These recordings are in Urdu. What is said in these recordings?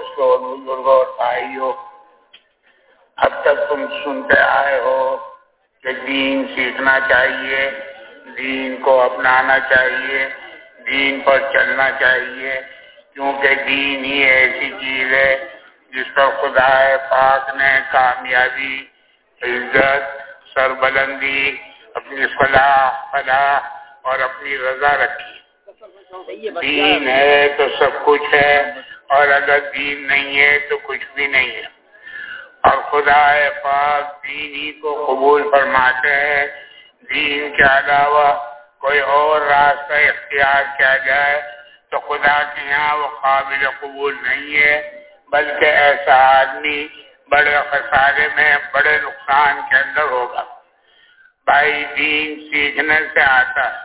دوستوں اور بزرگوں اور بھائیوں، اب تک تم سنتے آئے ہو کہ دین سیکھنا چاہیے، دین کو اپنانا چاہیے، دین پر چلنا چاہیے، کیونکہ دین ہی ایسی چیز ہے جس پر خدا پاک نے کامیابی، عزت، سربلندی، اپنی فلاح اور اپنی رضا رکھی۔ دین ہے تو سب کچھ ہے، اور اگر دین نہیں ہے تو کچھ بھی نہیں ہے۔ اور خدا پاک دین ہی کو قبول فرماتے ہیں۔ دین کے علاوہ کوئی اور راستہ اختیار کیا جائے تو خدا کے یہاں وہ قابل قبول نہیں ہے، بلکہ ایسا آدمی بڑے خسارے میں، بڑے نقصان کے اندر ہوگا۔ بھائی، دین سیکھنے سے آتا ہے۔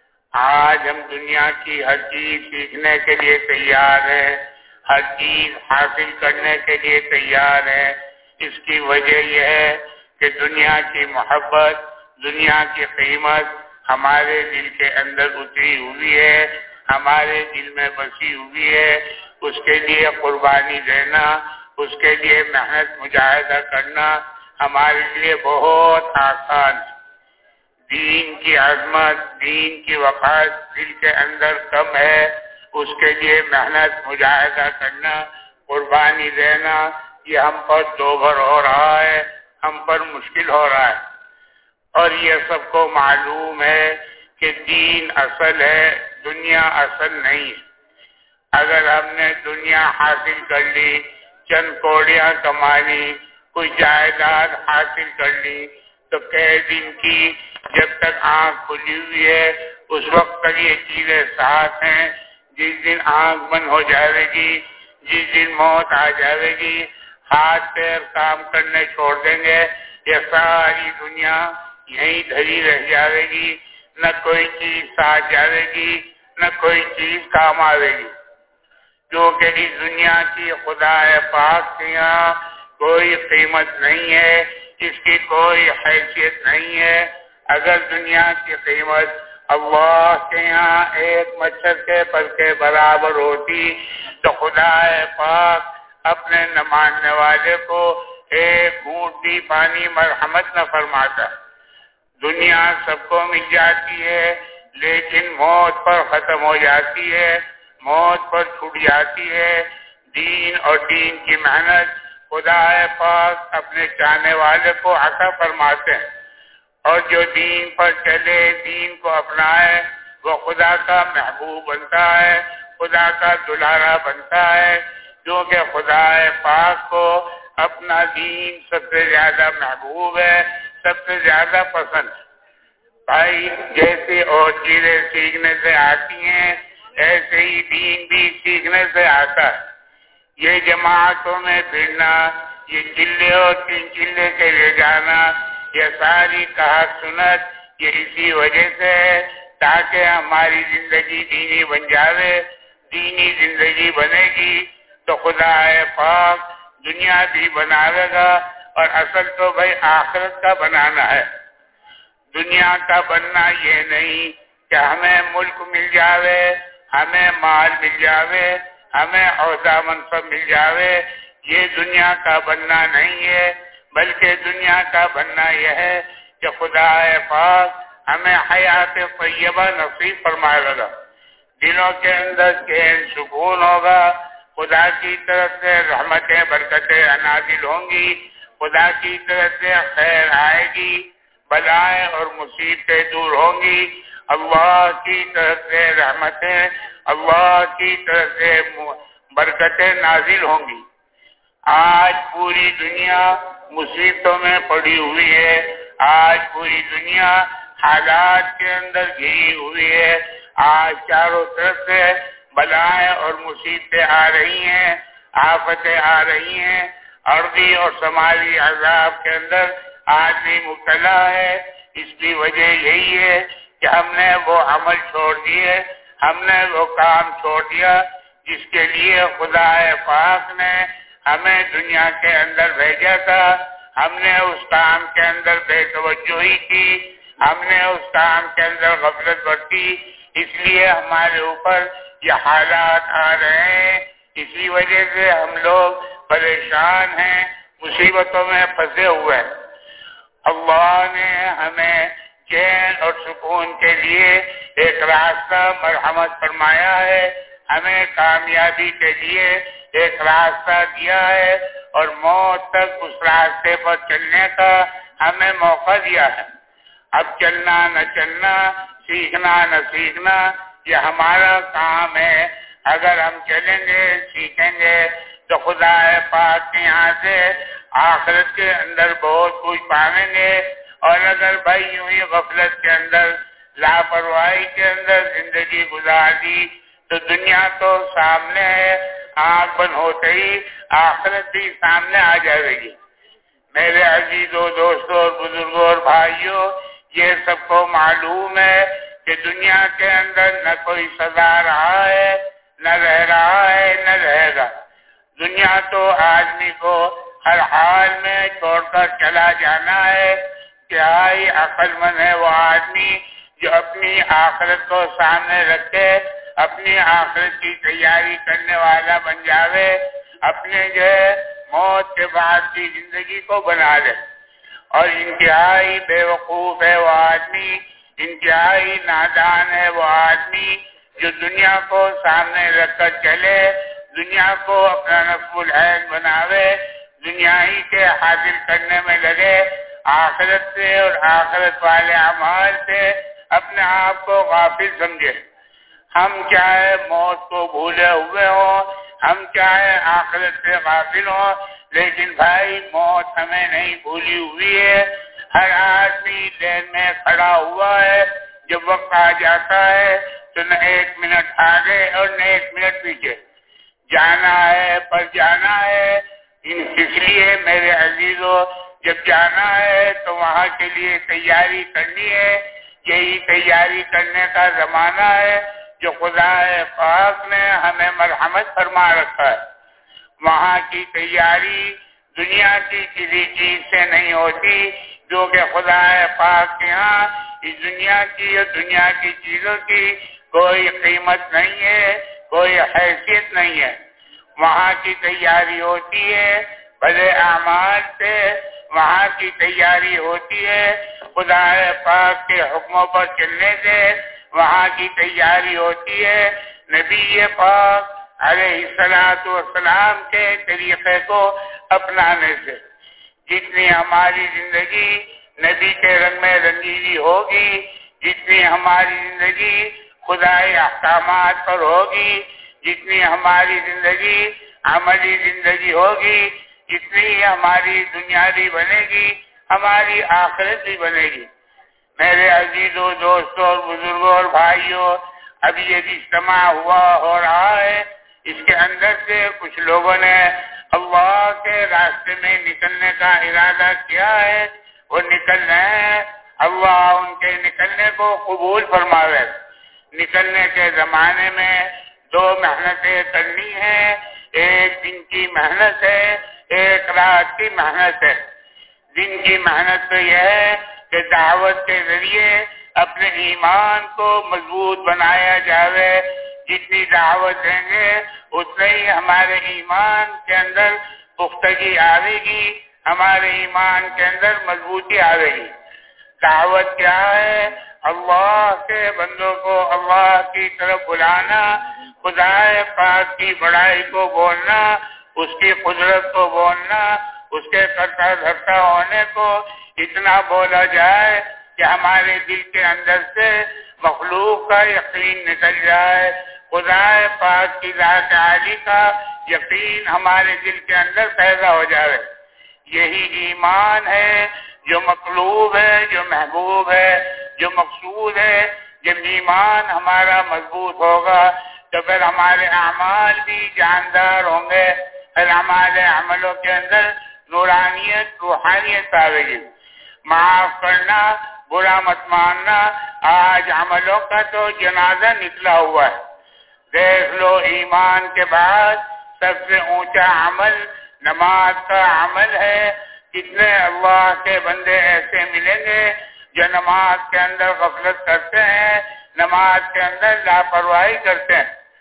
آج ہم دنیا کی ہر چیز سیکھنے کے لیے تیار ہیں، ہر چیز حاصل کرنے کے لیے تیار ہیں۔ اس کی وجہ یہ ہے کہ دنیا کی محبت، دنیا کی قیمت ہمارے دل کے اندر اتری ہوئی ہے، ہمارے دل میں بسی ہوئی ہے۔ اس کے لیے قربانی دینا، اس کے لیے محنت مجاہدہ کرنا ہمارے لیے بہت آسان ہے۔ دین کی عظمت، دین کی وقار دل کے اندر کم ہے، اس کے لیے محنت مجاہدہ کرنا، قربانی دینا، یہ ہم پر دوبھر ہو رہا ہے، ہم پر مشکل ہو رہا ہے۔ اور یہ سب کو معلوم ہے کہ دین اصل ہے، دنیا اصل نہیں ہے۔ اگر ہم نے دنیا حاصل کر لی، چند کوڑیاں کما لی، کوئی جائیداد حاصل کر لی، تو کئی دن کی جب تک آنکھ کھلی ہوئی ہے اس وقت تک یہ چیزیں ساتھ ہیں۔ جس دن آنکھ بند ہو جائے گی، جس دن موت آ جائے گی، ہاتھ پیر کام کرنے چھوڑ دیں گے، یہ ساری دنیا یہیں دھری رہ جائے گی، نہ کوئی چیز ساتھ جائے گی، نہ کوئی چیز کام آئے گی، کیونکہ اس دنیا کی خدا پاک کے یہاں کوئی قیمت نہیں ہے، اس کی کوئی حیثیت نہیں ہے۔ اگر دنیا کی قیمت اللہ کے یہاں ایک مچھر کے پر کے برابر ہوتی تو خدا پاک اپنے نہ ماننے والے کو ایک گھونٹ بھی پانی مرحمت نہ فرماتا۔ دنیا سب کو مل جاتی ہے، لیکن موت پر ختم ہو جاتی ہے، موت پر چھوٹ جاتی ہے۔ دین اور دین کی محنت خدا پاک اپنے چاہنے والے کو عطا فرماتے ہیں، اور جو دین پر چلے، دین کو اپنائے، وہ خدا کا محبوب بنتا ہے، خدا کا دلارا بنتا ہے، کیونکہ خدا پاک کو اپنا دین سب سے زیادہ محبوب ہے، سب سے زیادہ پسند ہے۔ بھائی، جیسے اور چیزیں سیکھنے سے آتی ہیں، ایسے ہی دین بھی سیکھنے سے آتا ہے۔ یہ جماعتوں میں پھرنا، یہ چلے اور تین چلے کے لے جانا، یہ ساری کہا سنت، یہ اسی وجہ سے ہے تاکہ ہماری زندگی دینی بن جاوے۔ دینی زندگی بنے گی تو خدا پاک دنیا بھی بناوے گا، اور اصل تو بھائی آخرت کا بنانا ہے۔ دنیا کا بننا یہ نہیں کہ ہمیں ملک مل جاوے، ہمیں مال مل جاوے، ہمیں عہدہ منصب مل جاوے، یہ دنیا کا بننا نہیں ہے، بلکہ دنیا کا بننا یہ ہے کہ خدا پاک ہمیں حیات طیبہ نصیب فرمائے گا، دلوں کے اندر چین سکون ہوگا، خدا کی طرف سے رحمتیں برکتیں نازل ہوں گی، خدا کی طرف سے خیر آئے گی، بلائیں اور مصیبتیں دور ہوں گی، اللہ کی طرف سے رحمتیں، اللہ کی طرف سے برکتیں نازل ہوں گی۔ آج پوری دنیا مصیبتوں میں پڑی ہوئی ہے، آج پوری دنیا حالات کے اندر گھری ہوئی ہے، آج چاروں طرف سے بلائیں اور مصیبتیں آ رہی ہیں، آفتیں آ رہی ہیں، ارضی اور سماجی عذاب کے اندر آدمی مبتلا ہے۔ اس کی وجہ یہی ہے کہ ہم نے وہ عمل چھوڑ دیے، ہم نے وہ کام چھوڑ دیا جس کے لیے خدا پاک نے ہمیں دنیا کے اندر بھیجا تھا۔ ہم نے اس کام کے اندر بے توجہی کی، ہم نے اس کام کے اندر غفلت برتی، اس لیے ہمارے اوپر یہ حالات آ رہے ہیں اسی وجہ سے ہم لوگ پریشان ہیں، مصیبتوں میں پھنسے ہوئے ہیں۔ اللہ نے ہمیں چین اور سکون کے لیے ایک راستہ مرحمت فرمایا ہے، ہمیں کامیابی کے لیے ایک راستہ دیا ہے اور موت تک اس راستے پر چلنے کا ہمیں موقع دیا ہے۔ اب چلنا نہ چلنا، سیکھنا نہ سیکھنا، یہ ہمارا کام ہے۔ اگر ہم چلیں گے، سیکھیں گے تو خدا پاک کے یہاں سے آخرت کے اندر بہت کچھ پائیں گے، اور اگر بھائی یوں ہی غفلت کے اندر، لاپرواہی کے اندر زندگی گزار دی تو دنیا تو سامنے ہے، آنکھ بند ہوتے ہی آخرت بھی سامنے آ جائے گی۔ میرے عزیزوں، دوستوں اور بزرگوں اور بھائیوں، یہ سب کو معلوم ہے کہ دنیا کے اندر نہ کوئی سزا رہا ہے، نہ رہ رہا ہے، نہ رہے گا۔ دنیا تو آدمی کو ہر حال میں چھوڑ کر چلا جانا ہے۔ کیا ہی عقل مند ہے وہ آدمی جو اپنی آخرت کو سامنے رکھے، اپنی آخرت کی تیاری کرنے والا بن جاوے، اپنے جو ہے موت کے بعد کی زندگی کو بنا لے۔ اور انتہائی بے وقوف ہے وہ آدمی، انتہائی نادان ہے وہ آدمی جو دنیا کو سامنے رکھ کر چلے، دنیا کو اپنا نصب العین بناوے، دنیا ہی کے حاصل کرنے میں لگے، آخرت سے اور آخرت والے اعمال سے اپنے آپ کو غافل سمجھے۔ ہم چاہے موت کو بھولے ہوئے ہوں، ہم چاہے آخرت سے غافل ہوں، لیکن بھائی موت ہمیں نہیں بھولی ہوئی ہے۔ ہر آدمی لین میں کھڑا ہوا ہے، جب وقت آ جاتا ہے تو نہ ایک منٹ آگے اور نہ ایک منٹ پیچھے جانا ہے، پر جانا ہے۔ اس لیے میرے عزیزوں، جب جانا ہے تو وہاں کے لیے تیاری کرنی ہے۔ یہی تیاری کرنے کا زمانہ ہے جو خدا پاک نے ہمیں مرحمت فرما رکھا ہے۔ وہاں کی تیاری دنیا کی کسی چیز سے نہیں ہوتی، جو کہ خدا پاک کے ہاں اس دنیا کی اور دنیا کی چیزوں کی کوئی قیمت نہیں ہے، کوئی حیثیت نہیں ہے۔ وہاں کی تیاری ہوتی ہے بھلے اعمال سے، وہاں کی تیاری ہوتی ہے خدا پاک کے حکموں پر چلنے سے، وہاں کی تیاری ہوتی ہے نبی پاک علیہ الصلوۃ والسلام کے طریقے کو اپنانے سے۔ جتنی ہماری زندگی نبی کے رنگ میں رنگیلی ہوگی، جتنی ہماری زندگی خدائی احکامات پر ہوگی، جتنی ہماری زندگی عملی زندگی ہوگی، جتنی ہماری دنیا بھی بنے گی، ہماری آخرت بھی بنے گی۔ میرے عزیزوں، دوستوں اور بزرگوں اور بھائیوں، اب یہ اجتماع ہو رہا ہے، اس کے اندر سے کچھ لوگوں نے اللہ کے راستے میں نکلنے کا ارادہ کیا ہے، وہ نکل رہے ہیں۔ اللہ ان کے نکلنے کو قبول فرماوے۔ نکلنے کے زمانے میں دو محنتیں کرنی ہیں، ایک دن کی محنت ہے، ایک رات کی محنت ہے۔ دن کی محنت تو یہ ہے کہ دعوت کے ذریعے اپنے ایمان کو مضبوط بنایا جاوے۔ جتنی دعوت دیں گے اتنا ہی ہمارے ایمان کے اندر پختگی آئے گی، ہمارے ایمان کے اندر مضبوطی آئے گی۔ دعوت کیا ہے؟ اللہ کے بندوں کو اللہ کی طرف بلانا، خدا پاک کی بڑائی کو بولنا، اس کی قدرت کو بولنا، اس کے کرتا دھرتا ہونے کو اتنا بولا جائے کہ ہمارے دل کے اندر سے مخلوق کا یقین نکل جائے، خدا پاک کی ذات عالی کا یقین ہمارے دل کے اندر پیدا ہو جائے۔ یہی ایمان ہے جو مطلوب ہے، جو محبوب ہے، جو مقصود ہے۔ جب ایمان ہمارا مضبوط ہوگا تو پھر ہمارے اعمال بھی جاندار ہوں گے، پھر ہمارے عملوں کے اندر نورانیت، روحانیت آئے گی۔ معاف کرنا، برا مت ماننا، آج عملوں کا تو جنازہ نکلا ہوا ہے۔ دیکھ لو، ایمان کے بعد سب سے اونچا عمل نماز کا عمل ہے۔ کتنے اللہ کے بندے ایسے ملیں گے جو نماز کے اندر غفلت کرتے ہیں، نماز کے اندر لاپرواہی کرتے ہیں۔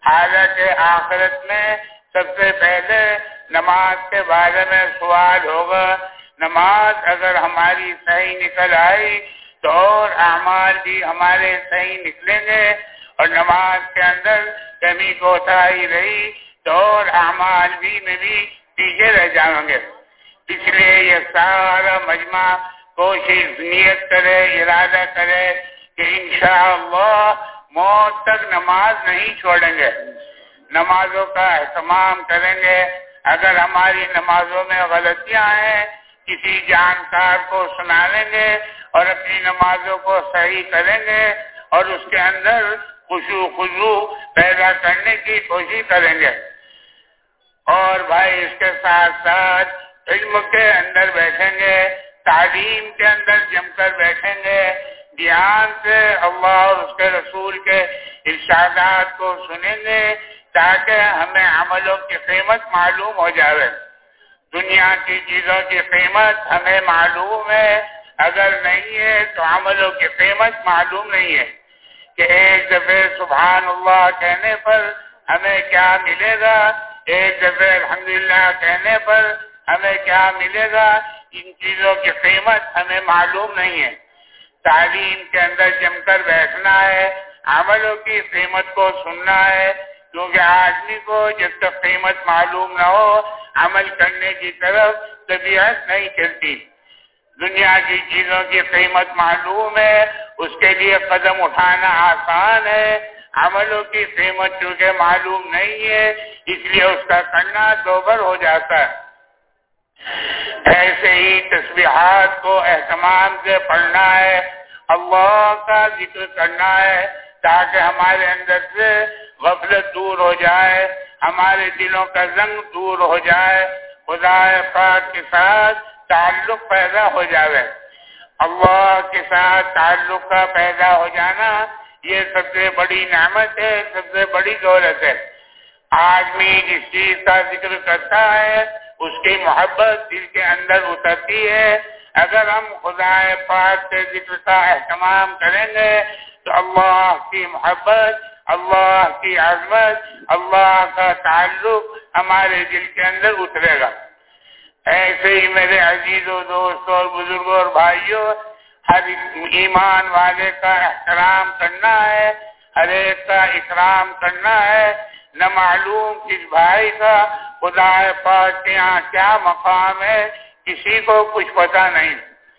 حالانکہ آخرت میں سب سے پہلے نماز کے بارے میں سوال ہوگا۔ نماز اگر ہماری صحیح نکل آئی تو اور اعمال بھی ہمارے صحیح نکلیں گے، اور نماز کے اندر کمی کوتاہی رہی تو اور اعمال بھی میں بھی پیچھے رہ جائیں گے۔ اس لیے یہ سارا مجمع کوشش نیت کرے، ارادہ کرے کہ انشاءاللہ موت تک نماز نہیں چھوڑیں گے، نمازوں کا اہتمام کریں گے۔ اگر ہماری نمازوں میں غلطیاں ہیں کسی جانکار کو سنا لیں گے اور اپنی نمازوں کو صحیح کریں گے اور اس کے اندر خشوع خضوع پیدا کرنے کی کوشش کریں گے۔ اور بھائی اس کے ساتھ ساتھ علم کے اندر بیٹھیں گے، تعلیم کے اندر جم کر بیٹھیں گے، دھیان سے اللہ اور اس کے رسول کے ارشادات کو سنیں گے تاکہ ہمیں عملوں کی قیمت معلوم ہو جائے۔ دنیا کی چیزوں کی قیمت ہمیں معلوم ہے، اگر نہیں ہے تو عملوں کی قیمت معلوم نہیں ہے کہ ایک دفعہ سبحان اللہ کہنے پر ہمیں کیا ملے گا، ایک دفعہ الحمدللہ کہنے پر ہمیں کیا ملے گا، ان چیزوں کی قیمت ہمیں معلوم نہیں ہے۔ تعلیم کے اندر جم کر بیٹھنا ہے، عملوں کی قیمت کو سننا ہے، کیونکہ آدمی کو جب تک قیمت معلوم نہ ہو عمل کرنے کی طرف طبیعت نہیں چلتی۔ دنیا کی چیزوں کی قیمت معلوم ہے، اس کے لیے قدم اٹھانا آسان ہے، عملوں کی قیمت چونکہ معلوم نہیں ہے اس لیے اس کا کرنا دوبر ہو جاتا ہے۔ ایسے ہی تسبیحات کو اہتمام سے پڑھنا ہے، اللہ کا ذکر کرنا ہے تاکہ ہمارے اندر سے غفلت دور ہو جائے، ہمارے دلوں کا زنگ دور ہو جائے، خدا پاک کے ساتھ تعلق پیدا ہو جائے۔ اللہ کے ساتھ تعلق کا پیدا ہو جانا یہ سب سے بڑی نعمت ہے، سب سے بڑی دولت ہے۔ آدمی جس چیز کا ذکر کرتا ہے اس کی محبت دل کے اندر اترتی ہے۔ اگر ہم خدا پاک سے ذکر کا اہتمام کریں گے تو اللہ کی محبت، اللہ کی عظمت، اللہ کا تعلق ہمارے دل کے اندر اترے گا۔ ایسے ہی میرے عزیزوں، دوستوں اور بزرگوں اور بھائیوں، ہر ایمان والے کا احترام کرنا ہے، ہر ایک کا اکرام کرنا ہے۔ نہ معلوم کس بھائی کا خدا پاک کے یہاں کیا مقام ہے، کسی کو کچھ پتہ نہیں۔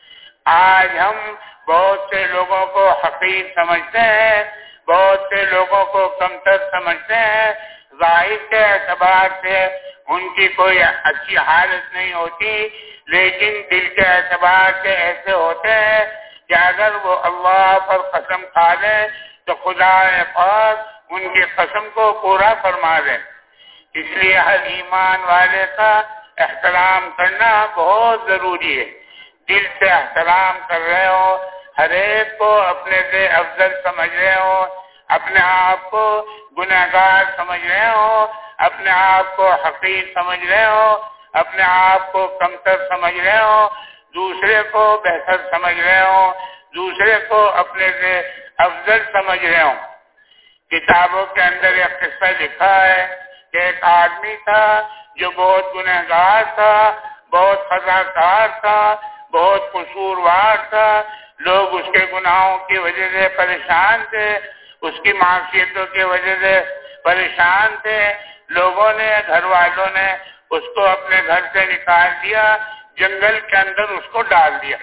آج ہم بہت سے لوگوں کو حقیر سمجھتے ہیں، بہت سے لوگوں کو کمتر سمجھتے ہیں، ظاہر کے اعتبار سے ان کی کوئی اچھی حالت نہیں ہوتی، لیکن دل کے اعتبار سے ایسے ہوتے ہیں کہ اگر وہ اللہ پر قسم کھا لیں تو خدا پاک ان کی قسم کو پورا فرما دیں۔ اس لیے ہر ایمان والے کا احترام کرنا بہت ضروری ہے۔ دل سے احترام کر رہے ہو، ہر ایک کو اپنے سے افضل سمجھ رہے ہو، اپنے آپ کو گنہگار سمجھ رہے ہو، اپنے آپ کو حقیر سمجھ رہے ہو، اپنے آپ کو کمتر سمجھ رہے ہو، دوسرے کو بہتر سمجھ رہے ہو، دوسرے کو اپنے سے افضل سمجھ رہے ہو۔ کتابوں کے اندر ایک قصہ لکھا ہے کہ ایک آدمی تھا جو بہت گنہگار تھا، بہت خطاکار تھا، بہت قصوروار تھا، لوگ اس کے گناہوں کی وجہ سے پریشان تھے، اس کی معصیتوں کی وجہ سے پریشان تھے۔ لوگوں نے، گھر والوں نے اس کو اپنے گھر سے نکال دیا، جنگل کے اندر اس کو ڈال دیا۔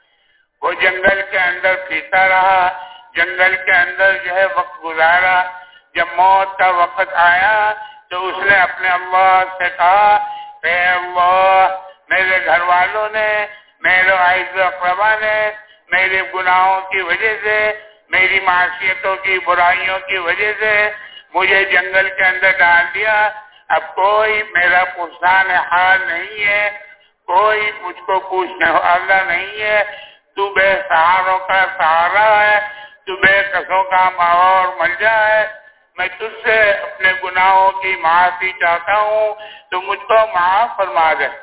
وہ جنگل کے اندر پھرتا رہا، جنگل کے اندر جو ہے وقت گزارا۔ جب موت کا وقت آیا تو اس نے اپنے اللہ سے کہا، اے اللہ، میرے گھر والوں نے، میرے عزیز و اقربا نے میرے گناہوں کی وجہ سے، میری معصیتوں کی برائیوں کی وجہ سے مجھے جنگل کے اندر ڈال دیا۔ اب کوئی میرا پرسان حال نہیں ہے، کوئی مجھ کو پوچھنے والا نہیں ہے، تو بے سہاروں کا سہارا ہے، تو بے کسوں کا ماوا اور ملجا ہے۔ میں تجھ سے اپنے گناہوں کی معافی چاہتا ہوں، تو مجھ کو معاف فرما دے۔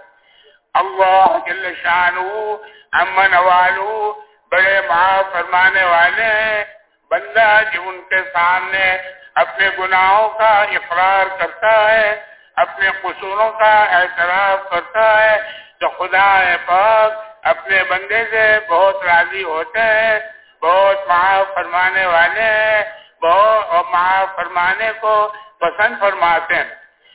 اللہ جل شانہ عمن والو بڑے معاف فرمانے والے ہیں۔ بندہ جو ان کے سامنے اپنے گناہوں کا اقرار کرتا ہے، اپنے قصوروں کا اعتراف کرتا ہے، تو خدا پاک اپنے بندے سے بہت راضی ہوتے ہیں، بہت معاف فرمانے والے ہیں، بہت معاف فرمانے کو پسند فرماتے ہیں۔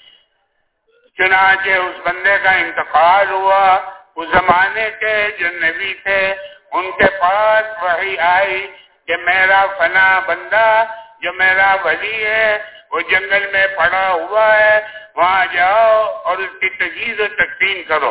چنانچہ اس بندے کا انتقال ہوا، اس زمانے کے جو نبی تھے ان کے پاس وحی آئی کہ میرا فنا بندہ جو میرا ولی ہے وہ جنگل میں پڑا ہوا ہے، وہاں جاؤ اور اس کی تجہیز و تکفین کرو۔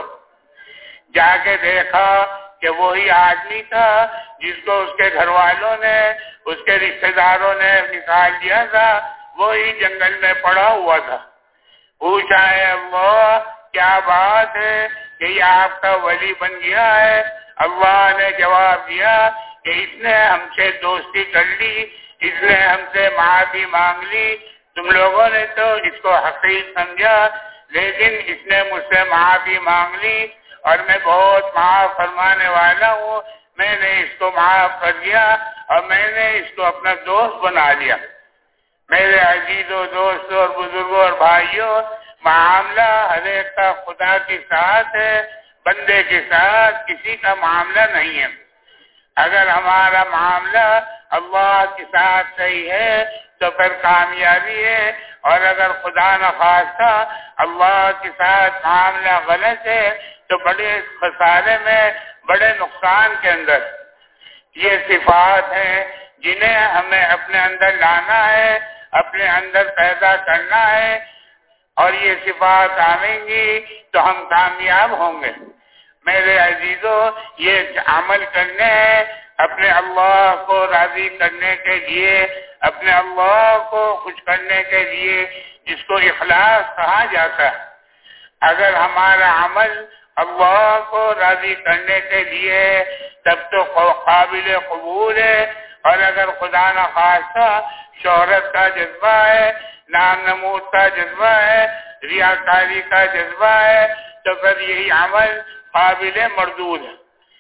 جا کے دیکھا کہ وہی آدمی تھا جس کو اس کے گھر والوں نے، اس کے رشتہ داروں نے نکال دیا تھا، وہی جنگل میں پڑا ہوا تھا۔ پوچھا ہے اللہ کیا بات ہے کہ یہ آپ کا ولی بن گیا ہے؟ اللہ نے جواب دیا کہ اس نے ہم سے دوستی کر لی، اس نے ہم سے معافی مانگ لی، تم لوگوں نے تو اس کو حقیر سمجھا، لیکن اس نے مجھ سے معافی مانگ لی اور میں بہت معاف فرمانے والا ہوں، میں نے اس کو معاف کر دیا اور میں نے اس کو اپنا دوست بنا لیا۔ میرے عزیزوں، دوستوں اور بزرگوں اور بھائیوں، معاملہ ہر ایک کا خدا کے ساتھ ہے، بندے کے ساتھ کسی کا معاملہ نہیں ہے۔ اگر ہمارا معاملہ اللہ کے ساتھ صحیح ہے تو پھر کامیابی ہے، اور اگر خدا نخواستہ اللہ کے ساتھ معاملہ غلط ہے تو بڑے خسارے میں، بڑے نقصان کے اندر۔ یہ صفات ہیں جنہیں ہمیں اپنے اندر لانا ہے، اپنے اندر پیدا کرنا ہے، اور یہ صفات آئیں گی تو ہم کامیاب ہوں گے۔ میرے عزیزوں، یہ عمل کرنے ہیں اپنے اللہ کو راضی کرنے کے لیے، اپنے اللہ کو خوش کرنے کے لیے، جس کو اخلاص کہا جاتا ہے۔ اگر ہمارا عمل اللہ کو راضی کرنے کے لیے تب تو قابل قبول ہے، اور اگر خدا نخواستہ شہرت کا جذبہ ہے، نام نمود کا جذبہ ہے، ریاکاری کا جذبہ ہے، تو پھر یہی عمل قابل مردود ہے۔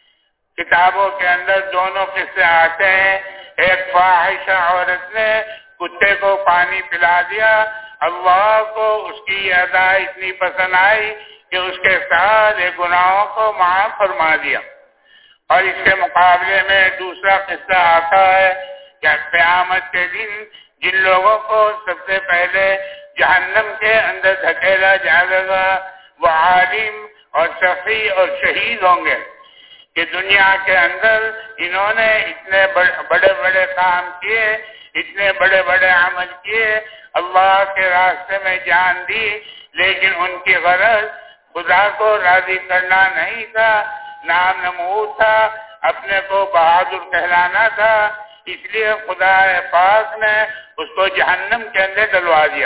کتابوں کے اندر دونوں قصے آتے ہیں۔ ایک فاحشہ عورت نے کتے کو پانی پلا دیا، اللہ کو اس کی ادا اتنی پسند آئی کہ اس کے سارے گناہوں کو معاف فرما دیا۔ اور اس کے مقابلے میں دوسرا قصہ آتا ہے کہ قیامت کے دن جن لوگوں کو سب سے پہلے جہنم کے اندر دھکیلا جائے گا وہ عالم اور شفیع اور شہید ہوں گے کہ دنیا کے اندر انہوں نے اتنے بڑے بڑے کام کیے، اتنے بڑے بڑے عمل کیے، اللہ کے راستے میں جان دی، لیکن ان کی غرض خدا کو راضی کرنا نہیں تھا، نام نمود تھا، اپنے کو بہادر کہلانا تھا، اس لیے خدا پاک نے اس کو جہنم کے اندر ڈلوا دیا۔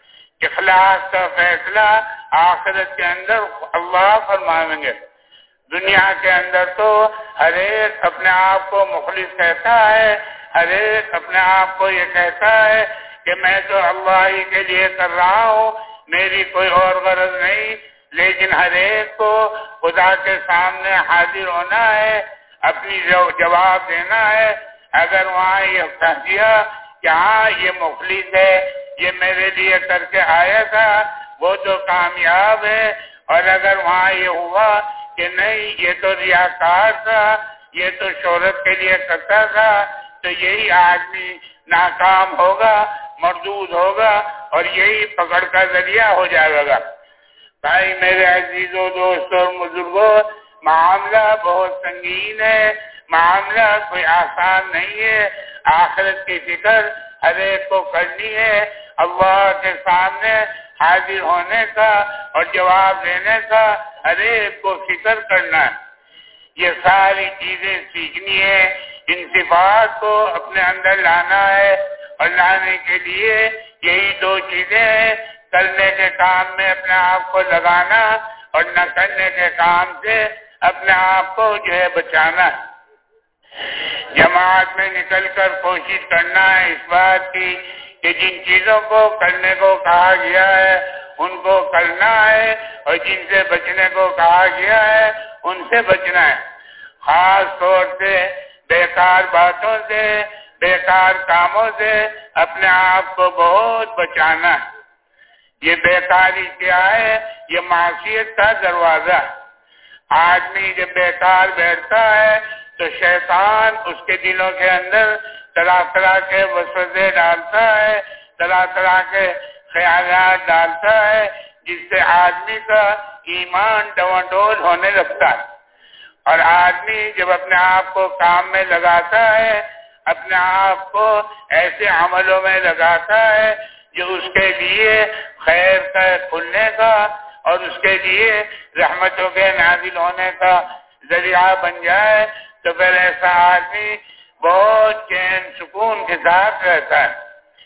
اخلاص کا فیصلہ آخرت کے اندر اللہ فرمائیں گے۔ دنیا کے اندر تو ہر ایک اپنے آپ کو مخلص کہتا ہے، ہر ایک اپنے آپ کو یہ کہتا ہے کہ میں تو اللہ ہی کے لیے کر رہا ہوں، میری کوئی اور غرض نہیں، لیکن ہر ایک کو خدا کے سامنے حاضر ہونا ہے، اپنی جواب دینا ہے۔ اگر وہاں یہ کہہ دیا کہ ہاں یہ مخلص ہے، یہ میرے لیے کر کے آیا تھا، وہ تو کامیاب ہے، اور اگر وہاں یہ ہوا کہ نہیں یہ تو ریاکار تھا، یہ تو شہرت کے لیے کرتا تھا، تو یہی آدمی ناکام ہوگا، مردود ہوگا، اور یہی پکڑ کا ذریعہ ہو جائے گا۔ بھائی میرے عزیزوں، دوستوں اور بزرگوں، معاملہ بہت سنگین ہے، معاملہ کوئی آسان نہیں ہے۔ آخرت کی فکر ہر ایک کو کرنی ہے، اللہ کے سامنے حاضر ہونے کا اور جواب دینے کا ہر ایک کو فکر کرنا ہے۔ یہ ساری چیزیں سیکھنی ہے، ان صفات کو اپنے اندر لانا ہے، اور لانے کے لیے یہی دو چیزیں ہیں، کرنے کے کام میں اپنے آپ کو لگانا اور نہ کرنے کے کام سے اپنے آپ کو بچانا ہے۔ جماعت میں نکل کر کوشش کرنا ہے اس بات کی کہ جن چیزوں کو کرنے کو کہا گیا ہے ان کو کرنا ہے، اور جن سے بچنے کو کہا گیا ہے ان سے بچنا ہے۔ خاص طور سے بیکار باتوں سے، بیکار کاموں سے اپنے آپ کو بہت بچانا ہے۔ یہ بیکاری کیا ہے؟ یہ معصیت کا دروازہ۔ آدمی جب بیکار بیٹھتا ہے تو شیطان اس کے دلوں کے اندر طرح طرح کے وسوسے ڈالتا ہے، طرح طرح کے خیالات ڈالتا ہے، جس سے آدمی کا ایمان ڈواڈول ہونے لگتا ہے۔ اور آدمی جب اپنے آپ کو کام میں لگاتا ہے، اپنے آپ کو ایسے عملوں میں لگاتا ہے جو اس کے لیے خیر کا کھلنے کا اور اس کے لیے رحمتوں کے نازل ہونے کا ذریعہ بن جائے، تو پھر ایسا آدمی بہت چین سکون کے ساتھ رہتا ہے۔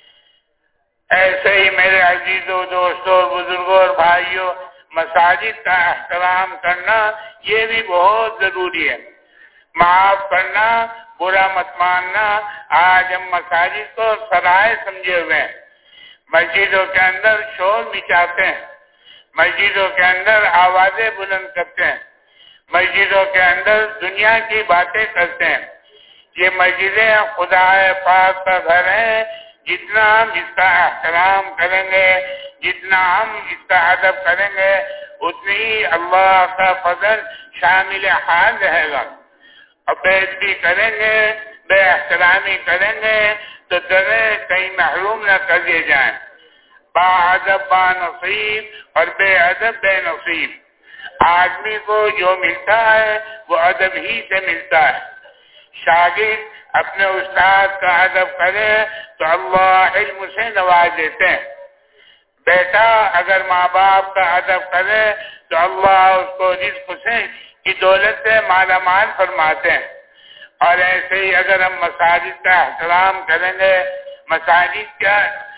ایسے ہی میرے عزیزوں، دوستوں، بزرگوں اور بھائیوں، مساجد کا احترام کرنا یہ بھی بہت ضروری ہے۔ معاف کرنا، برا مت ماننا۔ آج ہم مساجد کو سرائے سمجھے ہوئے ہیں، مسجدوں کے اندر شور مچاتے ہیں، مسجدوں کے اندر آوازیں بلند کرتے ہیں، مسجدوں کے اندر دنیا کی باتیں کرتے ہیں۔ یہ مسجدیں خدا پاک کا گھر ہے۔ جتنا ہم اس کا احترام کریں گے، جتنا ہم اس کا ادب کریں گے، اتنی ہی اللہ کا فضل شامل حال رہے گا۔ اور بے عزتی کریں گے، بے احترامی کریں گے تو ڈرے کہیں محروم نہ کر دیے جائیں۔ با ادب با نصیب اور بے ادب بے نصیب۔ آدمی کو جو ملتا ہے وہ ادب ہی سے ملتا ہے۔ شاگرد اپنے استاد کا ادب کرے تو اللہ علم سے نواز دیتے ہیں۔ بیٹا اگر ماں باپ کا ادب کرے تو اللہ اس کو رزق سے کی دولت سے مالا مال فرماتے ہیں۔ اور ایسے ہی اگر ہم مساجد کا احترام کریں گے، مساجد کا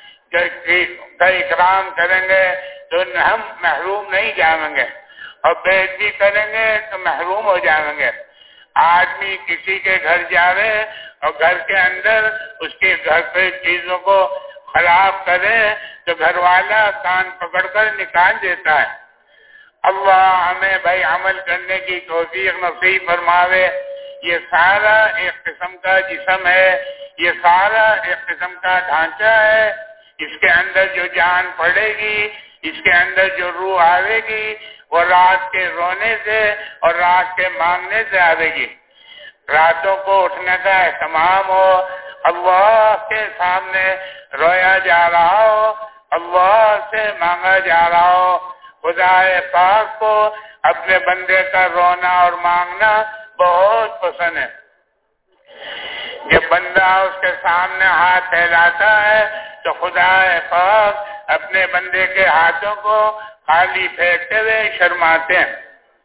اکرام کریں گے تو ہم محروم نہیں جائیں گے، اور بے عزتی کریں گے تو محروم ہو جائیں گے۔ آدمی کسی کے گھر جاوے اور گھر کے اندر اس کے گھر پہ چیزوں کو خراب کرے تو گھر والا کان پکڑ کر نکال دیتا ہے۔ اللہ ہمیں بھائی عمل کرنے کی توفیق نصیب فرماوے۔ یہ سارا ایک قسم کا جسم ہے، یہ سارا ایک قسم کا ڈھانچہ ہے۔ اس کے اندر جو جان پڑے گی، اس کے اندر جو روح آئے گی، وہ رات کے رونے سے اور رات کے مانگنے سے آئے گی۔ راتوں کو اٹھنے کا اہتمام ہو، اللہ کے سامنے رویا جا رہا ہو، اللہ سے مانگا جا رہا ہو۔ خدا پاک کو اپنے بندے کا رونا اور مانگنا بہت پسند ہے۔ جب بندہ اس کے سامنے ہاتھ پھیلاتا ہے تو خدا پاک اپنے بندے کے ہاتھوں کو خالی پھینکتے ہوئے شرماتے ہیں۔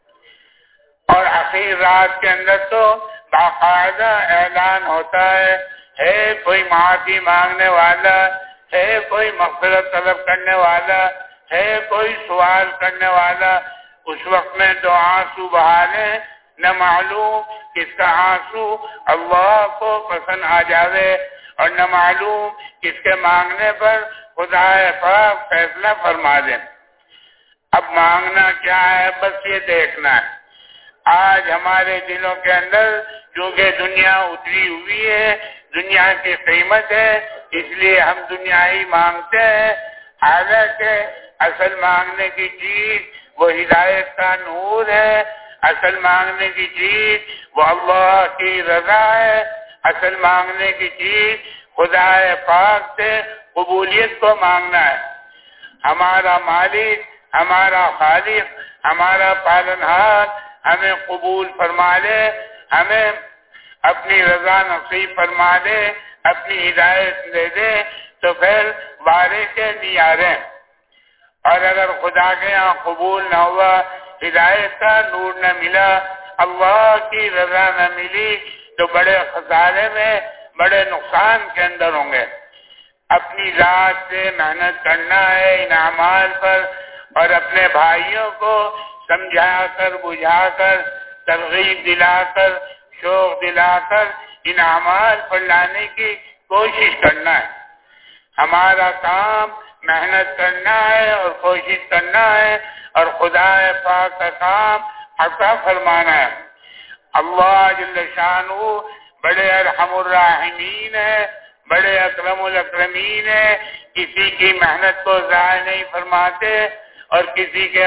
اور آخر رات کے اندر تو باقاعدہ اعلان ہوتا ہے کوئی معافی مانگنے والا، ہے کوئی مغفرت طلب کرنے والا، ہے کوئی سوال کرنے والا۔ اس وقت میں دو آنسو بہا لیں، نہ معلوم کس کا آنسو اللہ کو پسند آ جاوے، اور نہ معلوم کس کے مانگنے پر خدا پاک فیصلہ فرما دے۔ اب مانگنا کیا ہے؟ بس یہ دیکھنا ہے۔ آج ہمارے دلوں کے اندر چونکہ دنیا اتری ہوئی ہے، دنیا کی قیمت ہے، اس لیے ہم دنیا ہی مانگتے ہیں۔ حالانکہ اصل مانگنے کی چیز وہ ہدایت کا نور ہے، اصل مانگنے کی چیز وہ اللہ کی رضا ہے، اصل مانگنے کی چیز خدا پاک سے قبولیت کو مانگنا ہے۔ ہمارا مالک، ہمارا خالق، ہمارا پالنہار ہمیں قبول فرما لے، ہمیں اپنی رضا نصیب فرما دے، اپنی ہدایت دے دے تو پھر وعدے کے نیارے۔ اور اگر خدا کے یہاں قبول نہ ہوا، ہدایت کا نور نہ ملا، اللہ کی رضا نہ ملی، تو بڑے خسارے میں، بڑے نقصان کے اندر ہوں گے۔ اپنی ذات سے محنت کرنا ہے ان اعمال پر، اور اپنے بھائیوں کو سمجھا کر، بجھا کر، ترغیب دلا کر، شوق دلا کر ان اعمال پر لانے کی کوشش کرنا ہے۔ ہمارا کام محنت کرنا ہے اور کوشش کرنا ہے، اور خدا پاک کا کام عطا فرمانا ہے۔ اللہ جل شانہ بڑے ارحم الراحمین ہے، بڑے اکرم الاکرمین ہے، کسی کی محنت کو ضائع نہیں فرماتے اور کسی کے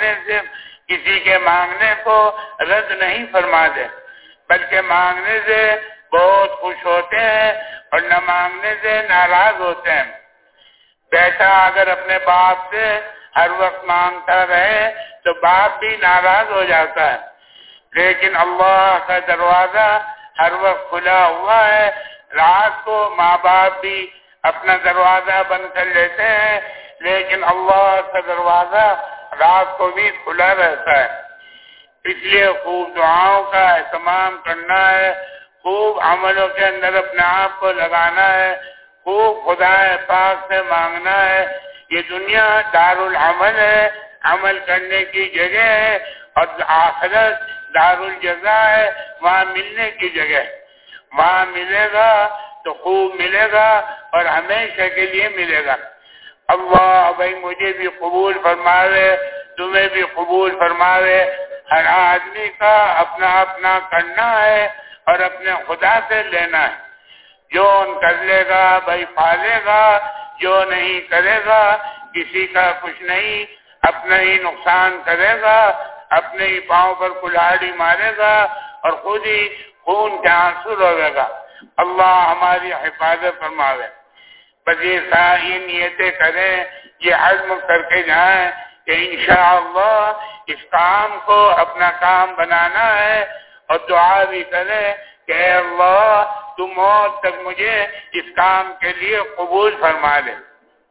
مانگنے کو رد نہیں فرماتے، بلکہ مانگنے سے بہت خوش ہوتے ہیں اور نہ مانگنے سے ناراض ہوتے ہیں۔ بیٹا اگر اپنے باپ سے ہر وقت مانگتا رہے تو باپ بھی ناراض ہو جاتا ہے، لیکن اللہ کا دروازہ ہر وقت کھلا ہوا ہے۔ رات کو ماں باپ بھی اپنا دروازہ بند کر لیتے ہیں، لیکن اللہ کا دروازہ رات کو بھی کھلا رہتا ہے۔ اس لیے خوب دعاؤں کا اہتمام کرنا ہے، خوب عملوں کے اندر اپنے آپ کو لگانا ہے، خوب خدا پاک سے مانگنا ہے۔ یہ دنیا دار العمل ہے، عمل کرنے کی جگہ ہے، اور آخرت دار الجزا ہے، وہاں ملنے کی جگہ ہے۔ وہاں ملے گا تو خوب ملے گا اور ہمیشہ کے لیے ملے گا۔ اللہ بھائی مجھے بھی قبول فرماوے، تمہیں بھی قبول فرماوے۔ ہر آدمی کا اپنا اپنا کرنا ہے اور اپنے خدا سے لینا ہے۔ جو کر لے گا بھائی پالے گا، جو نہیں کرے گا کسی کا کچھ نہیں، اپنا ہی نقصان کرے گا، اپنے ہی پاؤں پر کلاڑی مارے گا اور خود ہی خون کے آنسو روے گا۔ اللہ ہماری حفاظت فرماوے۔ بس یہ نیتیں کریں، یہ عزم کر کے جائیں کہ انشاءاللہ اس کام کو اپنا کام بنانا ہے، اور دعا بھی کریں کہ اے اللہ تو موت تک مجھے اس کام کے لیے قبول فرما لے۔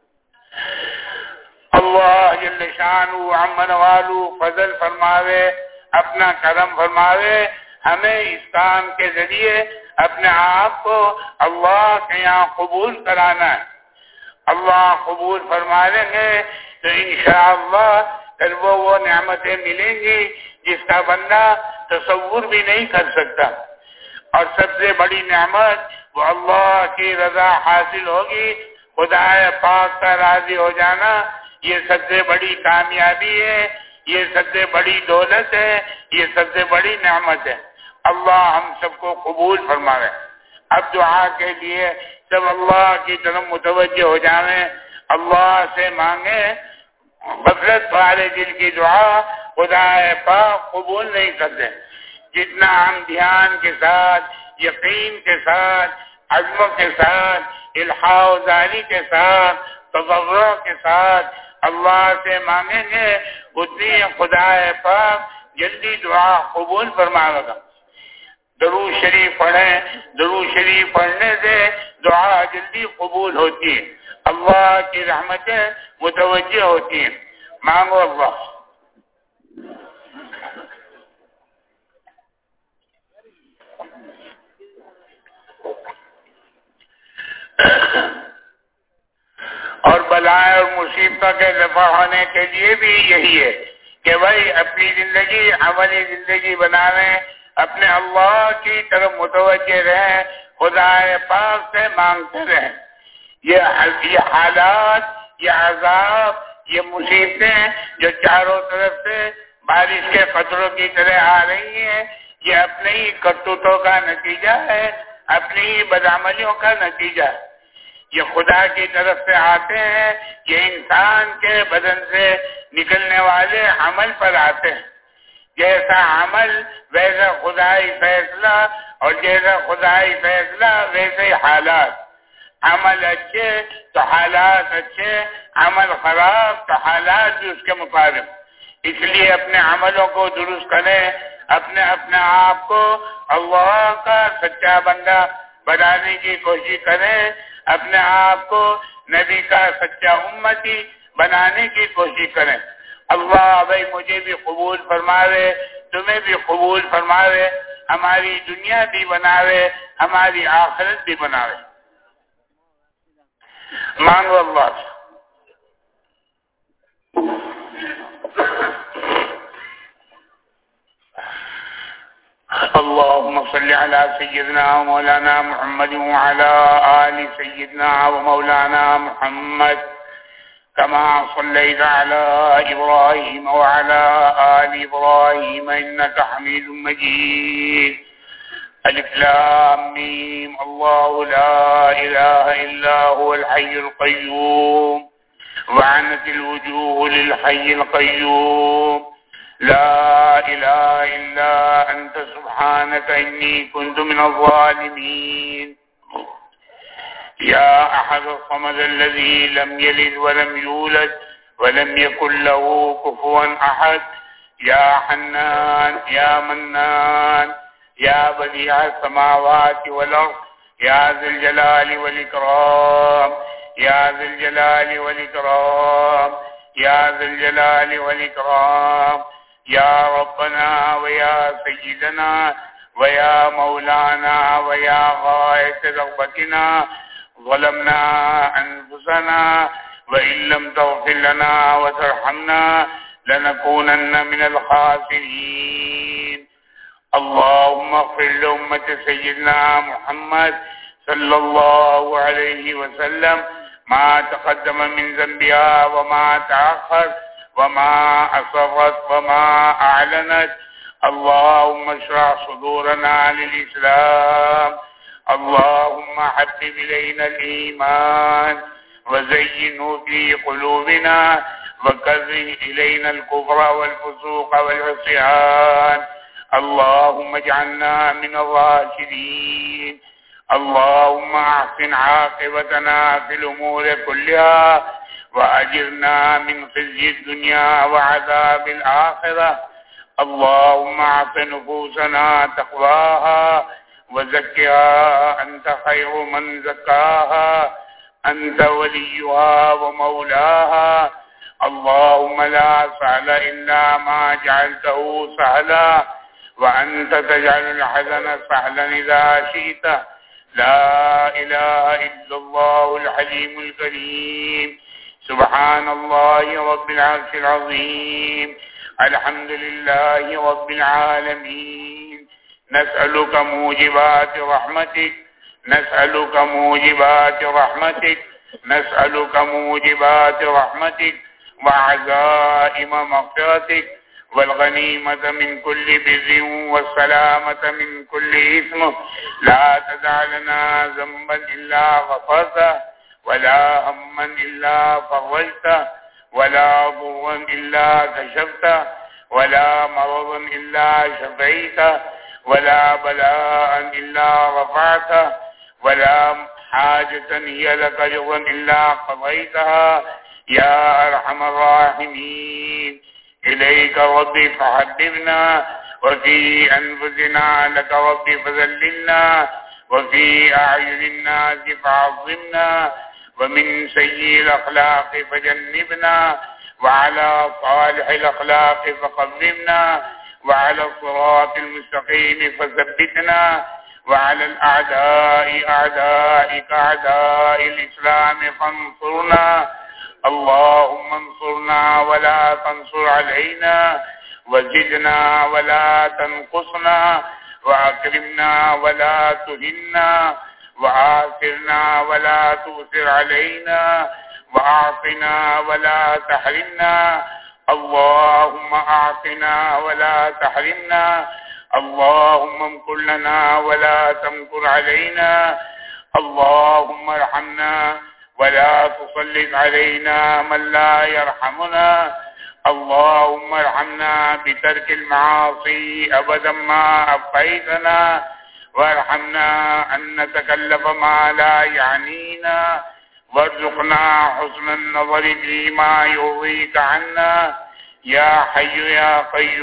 اللہ جل شانہ عمن والو فضل فرماوے، اپنا کرم فرماوے، ہمیں اس کام کے ذریعے اپنے آپ کو اللہ کے یہاں قبول کرانا ہے۔ اللہ قبول فرما لیں گے تو انشاءاللہ پھر وہ نعمتیں ملیں گی جس کا بندہ تصور بھی نہیں کر سکتا، اور سب سے بڑی نعمت وہ اللہ کی رضا حاصل ہوگی، خدا پاک کا راضی ہو جانا، یہ سب سے بڑی کامیابی ہے، یہ سب سے بڑی دولت ہے، یہ سب سے بڑی نعمت ہے۔ اللہ ہم سب کو قبول فرمائے۔ اب دعا کے لیے سب اللہ کی طرف متوجہ ہو جائیں، اللہ سے مانگیں۔ غفلت والے دل کی دعا خدا پاک قبول نہیں کرتے۔ جتنا ہم دھیان کے ساتھ، یقین کے ساتھ، عزم کے ساتھ، الحاح و زاری کے ساتھ، تضرع کے ساتھ اللہ سے مانگیں گے، اتنی خدا پاک جلدی دعا قبول فرمائے گا۔ درود شریف پڑھیں، درود شریف پڑھنے سے دعا جلدی قبول ہوتی ہے، اللہ کی رحمتیں متوجہ ہوتی ہیں۔ مانگو اللہ۔ اور بلائیں اور مصیبتوں کے دفاع ہونے کے لیے بھی یہی ہے کہ بھائی اپنی زندگی عملی زندگی بناویں، اپنے اللہ کی طرف متوجہ رہیں، خدا پاک سے مانگتے رہیں۔ یہ حالات، یہ عذاب، یہ مصیبتیں جو چاروں طرف سے بارش کے قطروں کی طرح آ رہی ہیں، یہ اپنے ہی کرتوتوں کا نتیجہ ہے، اپنی ہی بدعملیوں کا نتیجہ ہے۔ یہ خدا کی طرف سے آتے ہیں، یہ انسان کے بدن سے نکلنے والے عمل پر آتے ہیں۔ جیسا عمل ویسا خدائی فیصلہ، اور جیسا خدائی فیصلہ ویسے حالات۔ عمل اچھے تو حالات اچھے، عمل خراب تو حالات بھی اس کے مطابق۔ اس لیے اپنے عملوں کو درست کریں، اپنے آپ کو اللہ کا سچا بندہ بنانے کی کوشش کریں، اپنے آپ کو نبی کا سچا امتی بنانے کی کوشش کریں۔ اللہ بھائی مجھے بھی قبول فرماوے، تمہیں بھی قبول فرماوے، ہماری دنیا بھی بناوے، ہماری آخرت بھی بناوے۔ مانگو اللہ سے۔ اللهم صل على سيدنا ومولانا محمد وعلى آل سيدنا ومولانا محمد كما صليت على إبراهيم وعلى آل إبراهيم إنك حميد مجيد۔ ألف لام ميم الله لا إله إلا هو الحي القيوم وعنت الوجوه للحي القيوم لا إله إلا أنت سبحانك إني كنت من الظالمين. يا أحد الصمد الذي لم يلد ولم يولد ولم يكن له كفوا أحد. يا حنان يا منان يا بديع السماوات والأرض يا ذا الجلال والإكرام يا ذا الجلال والإكرام يا ذا الجلال والإكرام. يا ربنا ويا سيدنا ويا مولانا ويا غاية رغبتنا ظلمنا أنفسنا وإن لم تغفر لنا وترحمنا لنكونن من الخاسرين. اللهم اغفر لأمة سيدنا محمد صلى الله عليه وسلم ما تقدم من ذنبها وما تأخر وما أصرت وما أعلنت. اللهم اشرح صدورنا للإسلام. اللهم حبب إلينا الإيمان وزينه في قلوبنا وكره إلينا الكفر والفسوق والعصيان. اللهم اجعلنا من الراشدين. اللهم أحسن عاقبتنا في الأمور كلها وأجرنا من خزي الدنيا وعذاب الآخرة. اللهم أعط نفوسنا تقواها وزكها أنت خير من زكاها أنت وليها ومولاها. اللهم لا سهل إلا ما جعلته سهلا وأنت تجعل الحزن سهلا إذا شئت. لا إله إلا الله الحليم الكريم. سبحان الله رب العرش العظيم. الحمد لله رب العالمين. نسألك موجبات رحمتك نسألك موجبات رحمتك نسألك موجبات رحمتك وعزائم مغفرتك والغنيمة من كل بر والسلامة من كل إثم. لا تدع لنا ذنبا إلا غفرته ولا هما إلا فرجته ولا ضرا إلا كشفته ولا مرضا إلا شفيته ولا بلاء إلا رفعته ولا حاجة هي لك رضا إلا قضيتها يا أرحم الراحمين. إليك ربي فحببنا وفي أنفسنا لك ربي فذللنا وفي أعين الناس فعظمنا ومن سيء الأخلاق فجنبنا وعلى صالح الأخلاق فقدمنا وعلى الصراط المستقيم فثبتنا وعلى الأعداء أعدائك أعداء الإسلام فانصرنا. اللهم انصرنا ولا تنصر علينا وزدنا ولا تنقصنا وأكرمنا ولا تهنا وآثرنا ولا تؤثر علينا وأعطنا ولا تحرمنا. اللهم أعطنا ولا تحرمنا. اللهم امكر لنا ولا تمكر علينا. اللهم ارحمنا ولا تسلط علينا من لا يرحمنا. اللهم ارحمنا بترك المعاصي أبدا ما أبقيتنا وارحمنا أن نتكلف ما لا يعنينا وارزقنا حسن النظر فيما يرضيك عنا. يا حي يا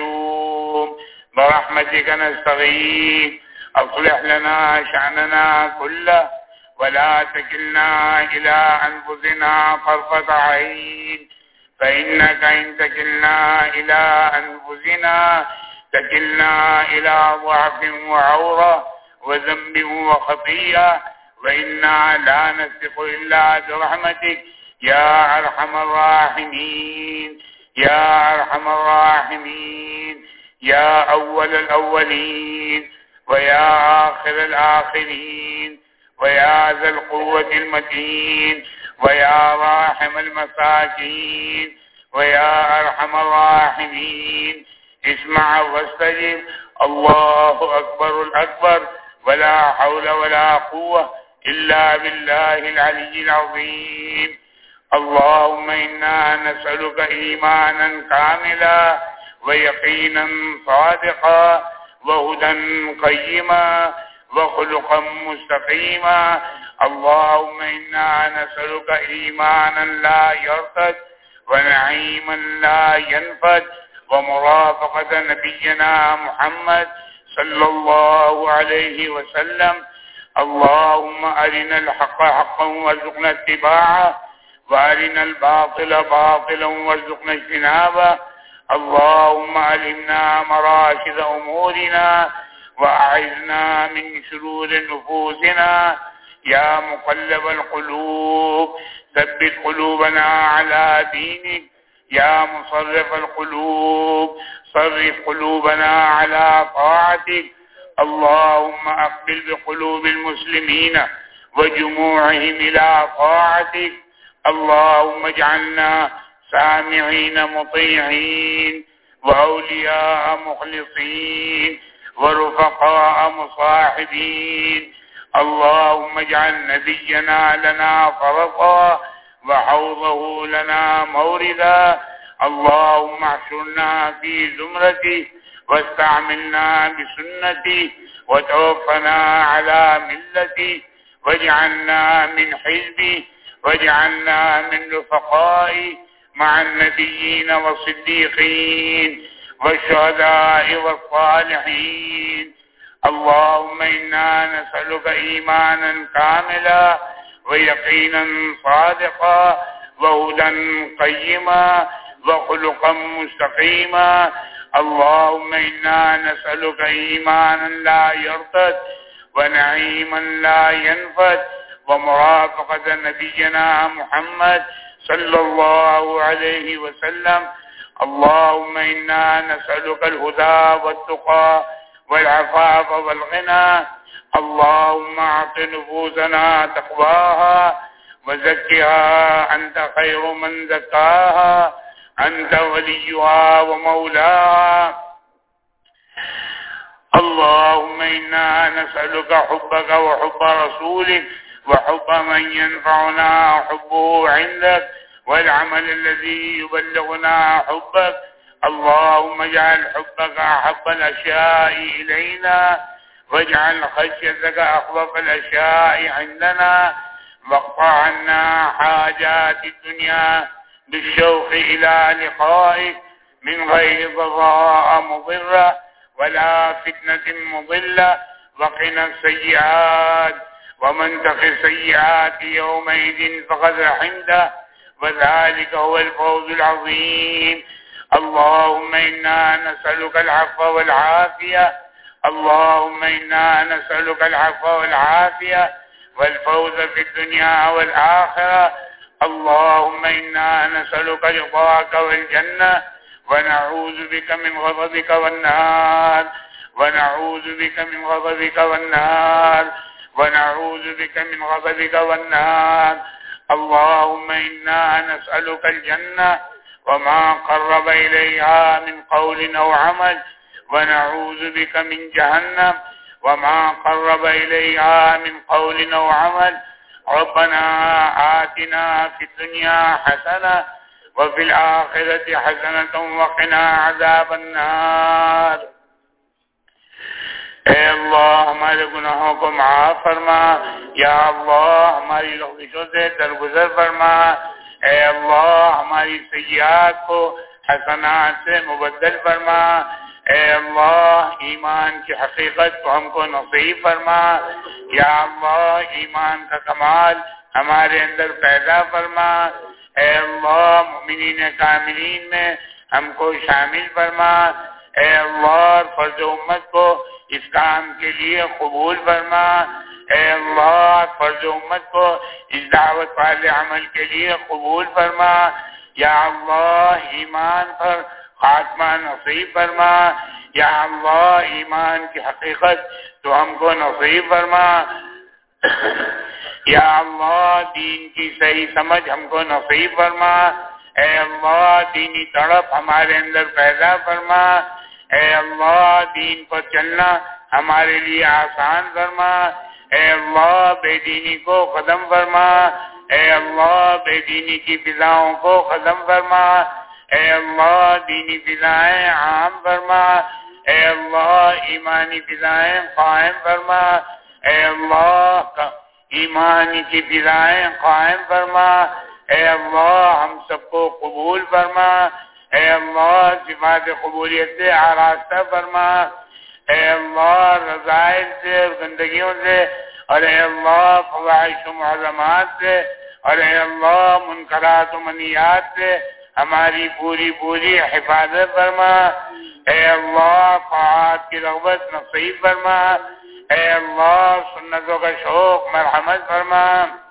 قيوم برحمتك نستغيث أصلح لنا شأننا كله ولا تكلنا إلى أنفسنا طرفة عين فإنك إن تكلنا إلى أنفسنا تكلنا إلى ضعف وعورة وذنب وخطيئة وإنا لا نثق إلا برحمتك يا أرحم الراحمين. يا أرحم الراحمين. يا أول الأولين ويا آخر الآخرين ويا ذا القوة المتين ويا راحم المساكين ويا أرحم الراحمين. اسمع واستجب. الله أكبر الأكبر ولا حول ولا قوة إلا بالله العلي العظيم. اللهم إنا نسألك إيمانا كاملا ويقينا صادقا وهدى قيما وخلقا مستقيما. اللهم إنا نسألك إيمانا لا يرتد ونعيما لا ينفد ومرافقة نبينا محمد صلى الله عليه وسلم. اللهم أرنا الحق حقا وارزقنا اتباعه وأرنا الباطل باطلا وارزقنا اجتنابه. اللهم ألهمنا مراشد أمورنا وأعذنا من شرور نفوسنا. يا مقلب القلوب ثبت قلوبنا على دينك. يا مصرف القلوب صرف قلوبنا على طاعتك. اللهم أقبل بقلوب المسلمين وجموعهم إلى طاعتك. اللهم اجعلنا سامعين مطيعين وأولياء مخلصين ورفقاء مصاحبين. اللهم اجعل نبينا لنا فرطا وحوضه لنا موردا. اللهم احشرنا في زمرته واستعملنا بسنته وتوفنا على ملته واجعلنا من حزبه واجعلنا من رفقائه مع النبيين والصديقين والشهداء والصالحين. اللهم إنا نسألك إيمانا كاملا ويقينا صادقا وهدى قيما وخلقا مستقيما. اللهم إنا نسألك إيمانا لا يرتد ونعيما لا ينفد ومرافقة نبينا محمد صلى الله عليه وسلم. اللهم إنا نسألك الهدى والتقى والعفاف والغنى. اللهم أعط نفوسنا تقواها وزكها أنت خير من زكاها أنت وليها ومولاها. اللهم إنا نسألك حبك وحب رسولك وحب من ينفعنا حبه عندك والعمل الذي يبلغنا حبك. اللهم اجعل حبك أحب الأشياء إلينا واجعل خشيتك أخوف الأشياء عندنا واقطع عنا حاجات الدنيا بالشوق إلى لقائك من غير ضراء مضرة ولا فتنة مضلة. وقنا السيئات ومن تق السيئات يومئذ فقد رحمته وذلك هو الفوز العظيم. اللهم إنا نسألك العفو والعافية. اللهم إنا نسألك العفو والعافية والفوز في الدنيا والآخرة. اللهم إنا نسألك رضاك والجنة ونعوذ بك من غضبك والنار ونعوذ بك من غضبك والنار ونعوذ بك من غضبك والنار. اللهم إنا نسألك الجنة وما قرب إليها من قول أو عمل ونعوذ بك من جهنم وما قرب إليها من قول أو عمل. ربنا آتنا في الدنيا حسنة وفي الآخرة حسنة وقنا عذاب النار. اے اللہ ہمارے گناہوں کو معاف فرما. یا اللہ ہماری لغزشوں سے درگزر فرما. اے اللہ ہماری سیئات کو حسنات سے مبدل فرما. اے اللہ ایمان کی حقیقت کو ہم کو نصیب فرما. یا اللہ ایمان کا کمال ہمارے اندر پیدا فرما. اے اللہ مومنین کاملین میں ہم کو شامل فرما. اے اللہ فرض امت کو اس کام کے لیے قبول فرما. اے اللہ فرض امت کو اس دعوت والے عمل کے لیے قبول فرما. یا اللہ ایمان پر خاتمہ نصیب فرما. یا اللہ ایمان کی حقیقت تو ہم کو نصیب فرما. یا اللہ دین کی صحیح سمجھ ہم کو نصیب فرما. اے اللہ دینی تڑپ ہمارے اندر پیدا فرما. اے اللہ دین پر چلنا ہمارے لیے آسان فرما، اے اللہ بے دینی کو ختم فرما، اے اللہ بے دینی کی فضاؤں کو ختم فرما، اے اللہ دینی فضائیں عام فرما، اے اللہ ایمانی فضائیں قائم فرما، اے اللہ ایمانی کی فضائیں قائم فرما، اے اللہ ہم سب کو قبول فرما، اے اللہ صفات قبولیت سے آراستہ فرما، اے اللہ رذائل سے اور گندگیوں سے، اور اے اللہ فواحش و محرمات سے، اور اے اللہ منکرات و منیات سے ہماری پوری پوری حفاظت فرما، اے اللہ طاعات کی رغبت نصیب فرما، اے اللہ سنتوں کا شوق مرحمت فرما،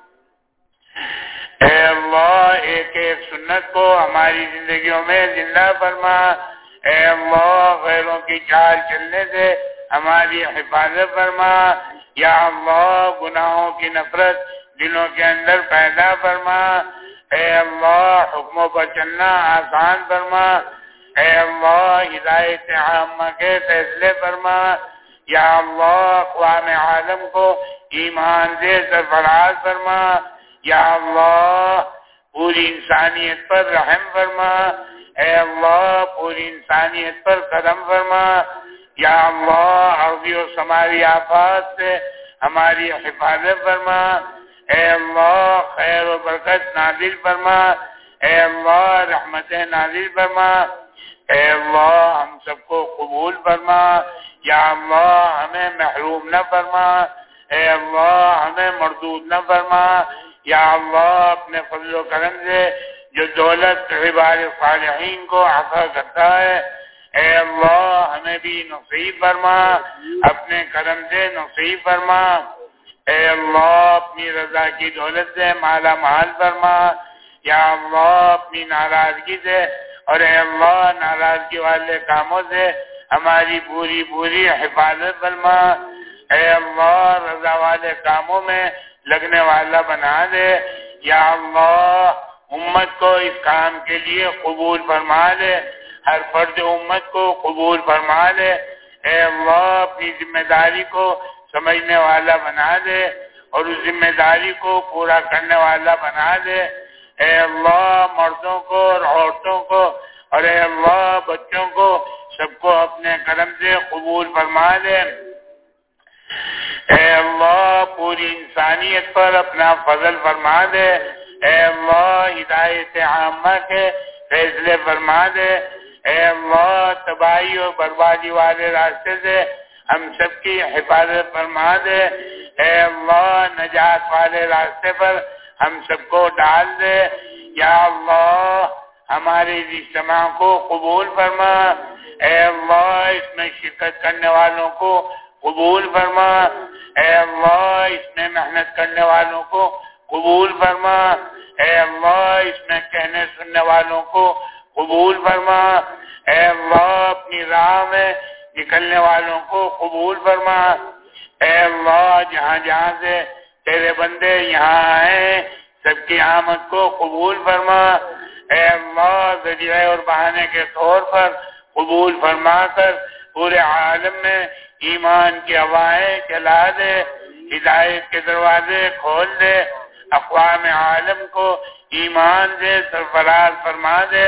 اے اللہ ایک ایک سنت کو ہماری زندگیوں میں زندہ فرما، اے اللہ غیروں کی چال چلنے سے ہماری حفاظت فرما، یا اللہ گناہوں کی نفرت دلوں کے اندر پیدا فرما، اے اللہ حکموں پر چلنا آسان فرما، اے اللہ ہدایت عامہ کے فیصلے فرما، یا اللہ اقوام عالم کو ایمان سے سرفراز فرما، یا اللہ پوری انسانیت پر رحم فرما، اے اللہ پوری انسانیت پر کرم فرما، یا اللہ ارضی و سماوی آفات سے ہماری حفاظت فرما، اے اللہ خیر و برکت نازل فرما، اے اللہ رحمت نازل فرما، اے اللہ ہم سب کو قبول فرما، یا اللہ ہمیں محروم نہ فرما، اے اللہ ہمیں مردود نہ فرما، یا اللہ اپنے فضل و کرم سے جو دولت عباد صالحین کو عطا کرتا ہے، اے اللہ ہمیں بھی نصیب فرما، اپنے کرم سے نصیب فرما، اے اللہ اپنی رضا کی دولت سے مالا مال فرما، یا اللہ اپنی ناراضگی سے اور اے اللہ ناراضگی والے کاموں سے ہماری پوری پوری حفاظت فرما، اے اللہ رضا والے کاموں میں لگنے والا بنا دے، یا اللہ امت کو اس کام کے لیے قبول فرما لے، ہر فرد امت کو قبول فرما لے، اے اللہ اپنی ذمہ داری کو سمجھنے والا بنا دے اور اس ذمہ داری کو پورا کرنے والا بنا دے، اے اللہ مردوں کو اور عورتوں کو اور اے اللہ بچوں کو سب کو اپنے کرم سے قبول فرما دے، اے اللہ پوری انسانیت پر اپنا فضل فرما دے، اے اللہ ہدایت عامہ کے فیصلے فرما دے، اے اللہ تباہی اور بربادی والے راستے سے ہم سب کی حفاظت فرما دے، اے اللہ نجات والے راستے پر ہم سب کو ڈال دے، یا اللہ ہمارے اجتماع کو قبول فرما، اے اللہ اس میں شرکت کرنے والوں کو قبول فرما، اے اللہ اس میں محنت کرنے والوں کو قبول فرما، اے اللہ اس میں کہنے سننے والوں کو قبول فرما، اے اللہ اپنی راہ میں نکلنے والوں کو قبول فرما، اے اللہ جہاں جہاں سے تیرے بندے یہاں آئے سب کی آمد کو قبول فرما، اے اللہ ذریعہ اور بہانے کے طور پر قبول فرما کر پورے عالم میں ایمان کی ہوائیں چلا دے، ہدایت کے دروازے کھول دے، اقوام عالم کو ایمان سے سرفراز فرما دے،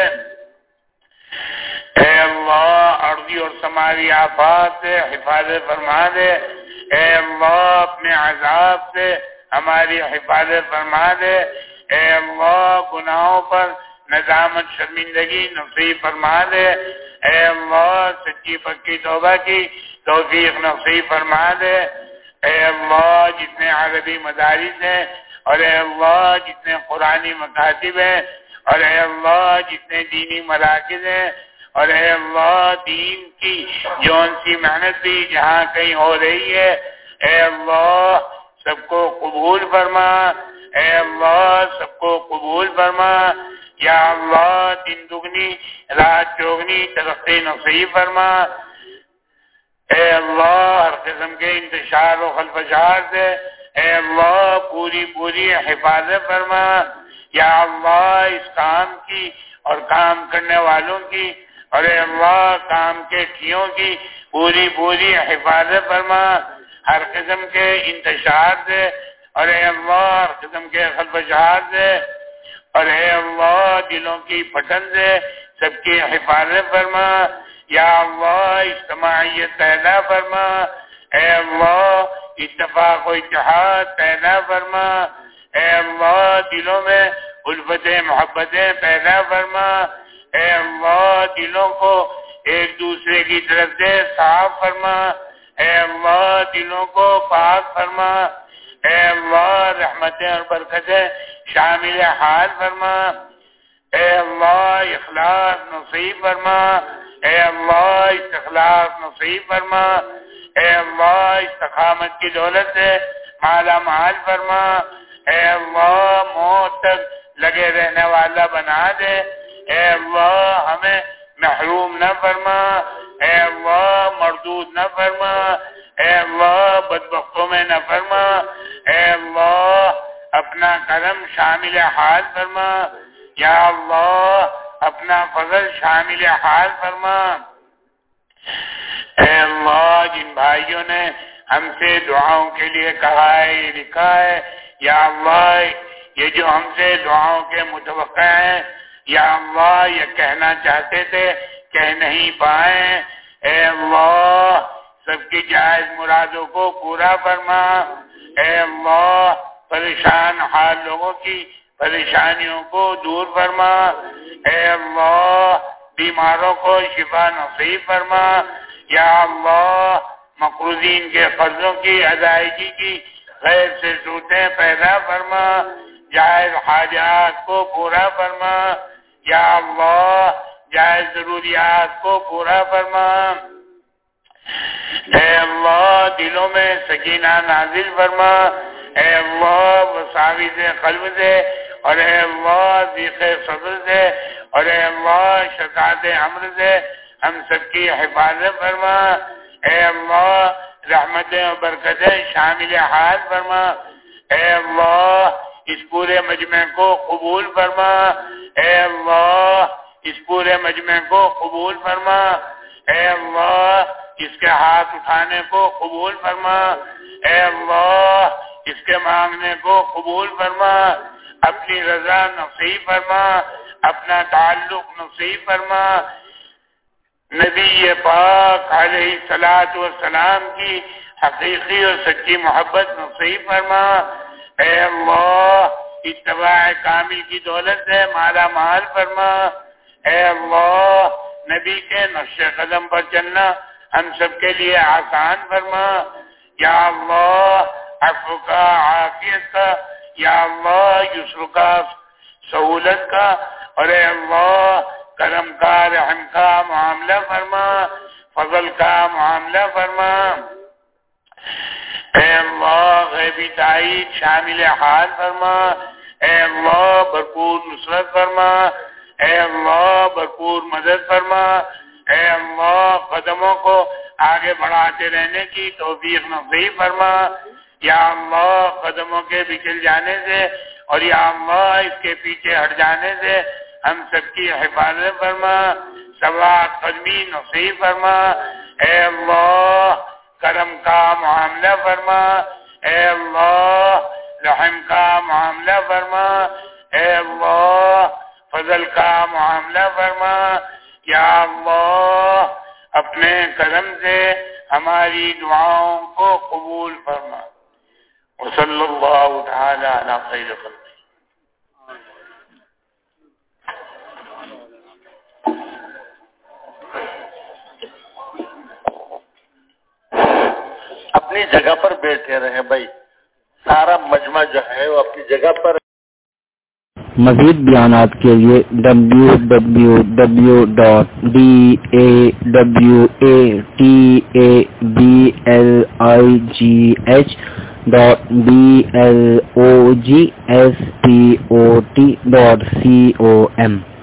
اے اللہ ارضی اور سماوی آفات سے حفاظت فرما دے، اے اللہ اپنے عذاب سے ہماری حفاظت فرما دے، اے اللہ گناہوں پر ندامت شرمندگی نصیب فرما دے، اے اللہ سچی پکی توبہ کی توفیق نصیب فرما دے، اے اللہ جتنے عربی مدارس ہیں اور اے اللہ جتنے قرآنی مکاتب ہیں اور اے اللہ جتنے دینی مراکز ہیں اور اے اللہ دین کی جون سی محنت بھی جہاں کہیں ہو رہی ہے، اے اللہ سب کو قبول فرما، اے اللہ سب کو قبول فرما، یا اللہ دن دگنی رات چوگنی ترقی نصیب فرما، اے اللہ ہر قسم کے انتشار و خلفشار سے اے اللہ پوری پوری حفاظت فرما، یا اللہ اس کام کی اور کام کرنے والوں کی اور اے اللہ کام کے ٹھیوں کی پوری پوری حفاظت فرما، ہر قسم کے انتشار سے، اور اے اللہ ہر قسم کے خلفشار سے، اور اے اللہ دلوں کی پھٹن سے سب کی حفاظت فرما، یا اللہ اجتماعیت پیدا فرما، اے اللہ اتفاق و اتحاد پیدا فرما، اے اللہ دلوں میں الفتیں محبتیں پیدا فرما، اے اللہ دلوں کو ایک دوسرے کی طرف سے صاف فرما، اے اللہ دلوں کو پاک فرما، اے اللہ رحمتیں اور برکتیں شامل حال فرما، اے اللہ اخلاص نصیب فرما، اے اللہ استخلاص نصیب فرما، اے اللہ استقامت کی دولت سے مالا مال فرما، اے اللہ موت تک لگے رہنے والا بنا دے، اے اللہ ہمیں محروم نہ فرما، اے اللہ مردود نہ فرما، اے اللہ بدبختوں میں نہ فرما، اے اللہ اپنا کرم شامل حال فرما، یا اللہ اپنا فضل شامل حال فرما، اے اللہ جن بھائیوں نے ہم سے دعاؤں کے لیے کہا ہے یہ لکھا ہے، یا اللہ یہ جو ہم سے دعاؤں کے متوقع ہیں، یا اللہ یہ کہنا چاہتے تھے کہہ نہیں پائے، اے اللہ سب کی جائز مرادوں کو پورا فرما، اے اللہ پریشان حال لوگوں کی پریشانیوں کو دور فرما، اے اللہ بیماروں کو شفا نصیب فرما، یا اللہ مقروضین کے قرضوں کی ادائیگی کی غیر سے صورتیں پیدا فرما، جائز حاجات کو پورا فرما، یا اللہ جائز ضروریات کو پورا فرما، اے اللہ دلوں میں سکینہ نازل فرما، اے اللہ وساوس قلب سے، اور اے اللہ ضیق صدر سے، اور اے اللہ شتات امر سے ہم سب کی حفاظت فرما، اے اللہ رحمتیں و برکتیں شامل حال فرما، اے اللہ اس پورے مجمع کو قبول فرما، اے اللہ اس پورے مجمع کو قبول فرما، اے اللہ اس کے ہاتھ اٹھانے کو قبول فرما، اے اللہ اس کے مانگنے کو قبول فرما، اپنی رضا نصیب فرما، اپنا تعلق نصیب فرما، نبی پاک علیہ الصلوۃ والسلام کی حقیقی اور سچی محبت نصیب فرما، اے اللہ اتباع کامل کی دولت سے مالا مال فرما، اے اللہ نبی کے نقش قدم پر چلنا ہم سب کے لیے آسان فرما، یا اللہ عفو کا عافیت کا، یا اللہ یسر کا سہولت کا، اور اے اللہ کرم کا رحم کا معاملہ فرما، فضل کا معاملہ فرما، اے اللہ غیبی تائید شامل حال فرما، اے اللہ بھرپور نصرت فرما، اے اللہ بھرپور مدد فرما، اے اللہ قدموں کو آگے بڑھاتے رہنے کی توفیق نصیب فرما، یا اللہ قدموں کے بچل جانے سے اور یا اللہ اس کے پیچھے ہٹ جانے سے ہم سب کی حفاظت فرما، ثبات قدمی نصیب فرما، اے اللہ کرم کا معاملہ فرما، اے اللہ رحم کا معاملہ فرما، اے اللہ فضل کا معاملہ فرما، یا اللہ اپنے کرم سے ہماری دعاؤں کو قبول فرما، وصلی اللہ تعالی علی خیر خلقہ۔ اپنی جگہ پر بیٹھے رہے بھائی، سارا مجمع جو ہے وہ اپنی جگہ پر۔ مزید بیانات کے لیے www.dawatabiligh.blogspot.com